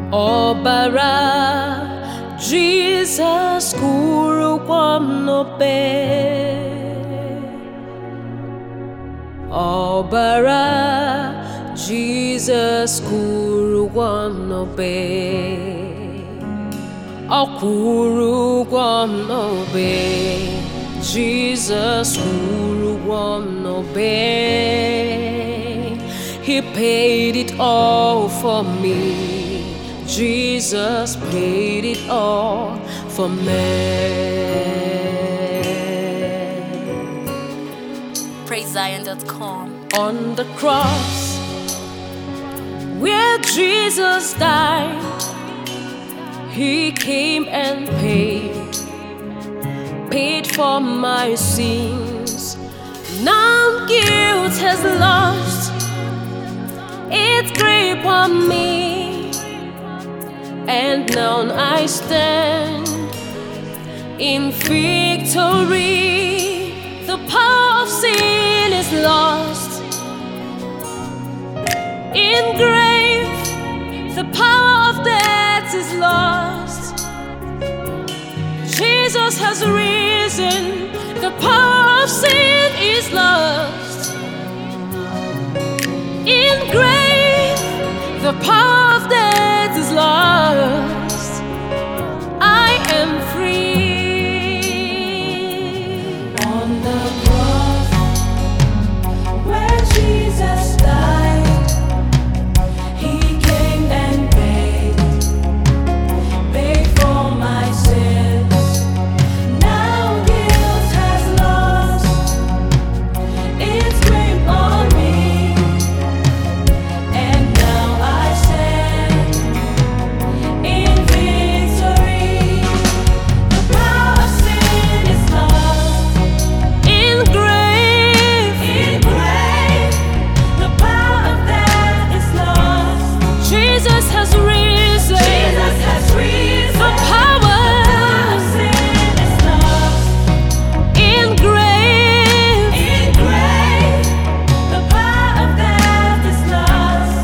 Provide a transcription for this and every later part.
Ọbara Jizọs kwụrụkwa m n'obe. Ọbara Jizọs kwụrụkwa m n'obe. Ọ kwụrụkwa m n'obe. Jesus kwụrụkwa m n'obe. He paid it all for me. Jesus paid it all for me. PraiseZion.com. On the cross where Jesus died, He came and paid for my sins. Now guilt has lost its grip on me, and now I stand in victory. The power of sin is lost. In grave, the power of death is lost. Jesus has risen. The power of sin is lost. In grave, the power of death is lost. I am free. On the cross where Jesus died, He came and paid for my sins. Now guilt has lost its grip on me, and now I stand in victory. The power of sin is lost. In grave, The power of death is lost. Jesus has risen. Jesus has risen. The power of sin is lost. in grave, The power of death is lost.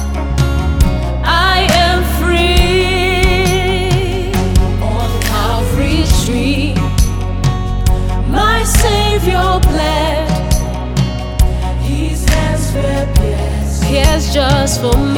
I am free. On Calvary's tree, my Savior bled. His hands were pierced. Here's just for me.